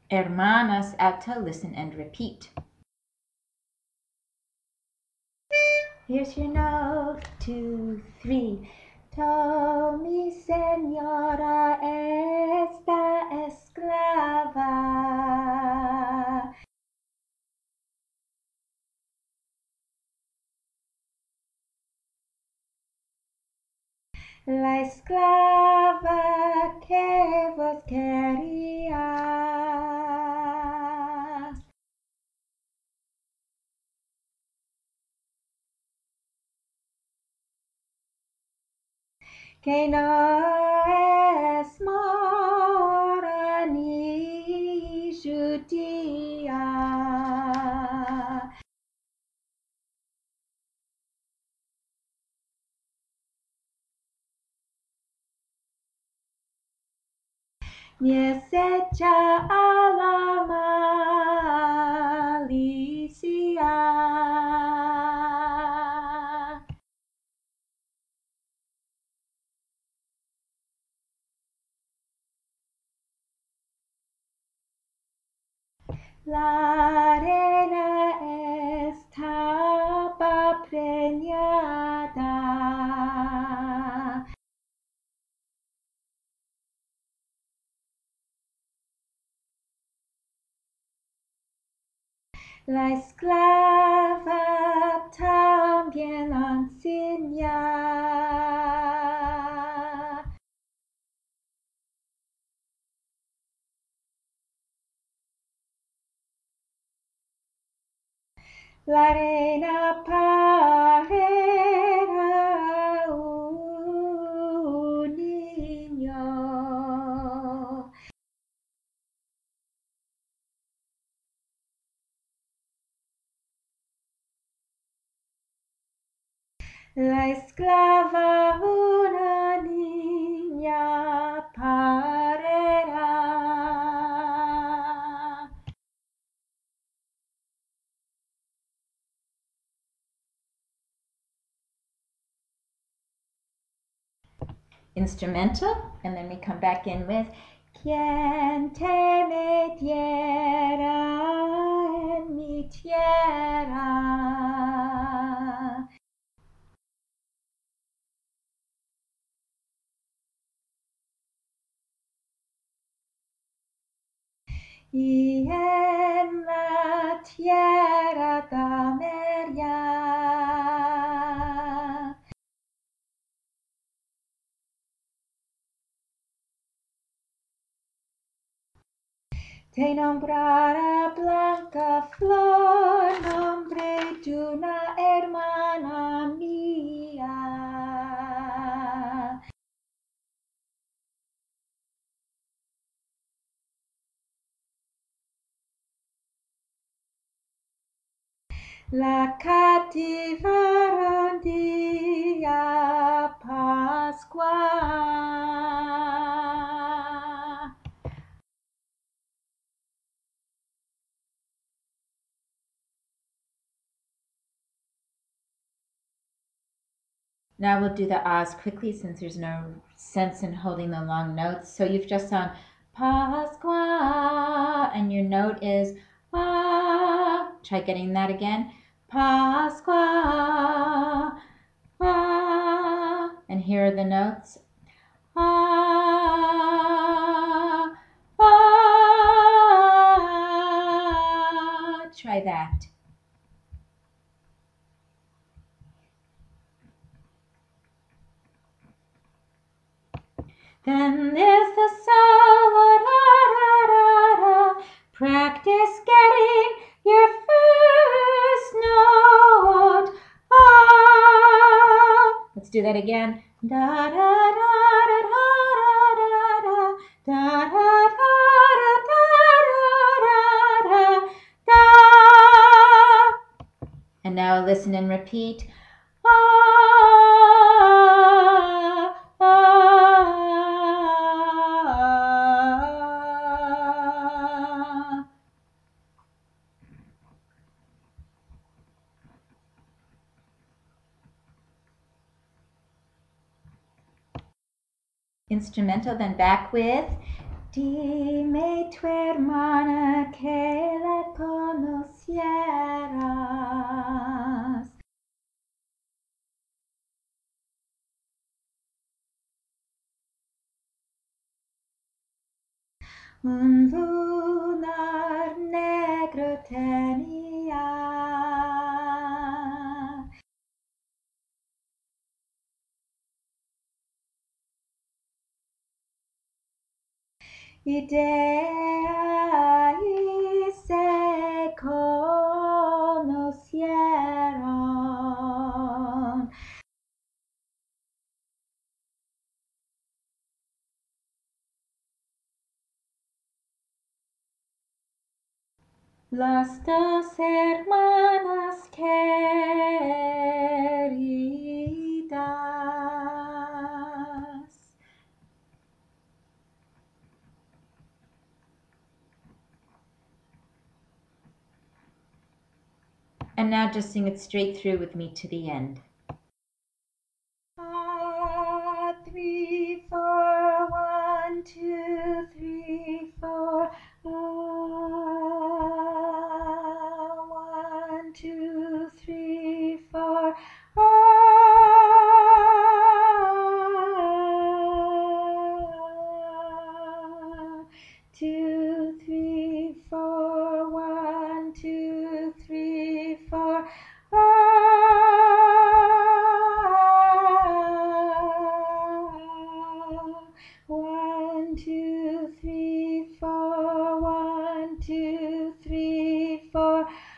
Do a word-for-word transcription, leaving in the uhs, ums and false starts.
Hermanas, alto, listen and repeat. Here's your note, two, three. To mi señora esta esclava. La esclava que vos querías. Que no es mora ni judía. Ni es hecha a la malicia. La arena estaba preñada. La esclava también enseña. La reina parera un niño. La esclava una niña parera. Instrumental, and then we come back in with Quien te metiera en mi tierra. Y en la tierra dameria. Te nombrara blanca flor, nombre de una hermana mía. La cativaron día Pascua. Now we'll do the ahs quickly since there's no sense in holding the long notes. So you've just sung Pascua, and your note is ah. Try getting that again. Pascua, ah. And here are the notes. Ah, ah. Try that. Then there's the solo, da, da, da, da. Practice getting your first note. Ah. Let's do that again. Da, da, da, da, da, da, da, da, da, da, da, da, da, da. And now listen and repeat. Ah, ah. Instrumental, then back with Dime tu hermana que la conocieras. Un lunar negro tenía y de ahí se conocieron. Las dos hermanas queridas. And now just sing it straight through with me to the end. Ah, three, four, one, two, three, four. Ah, one, two, three, four. Ah, two, three, four. One, two, three, four. One, two, three, four. One, two, three, four.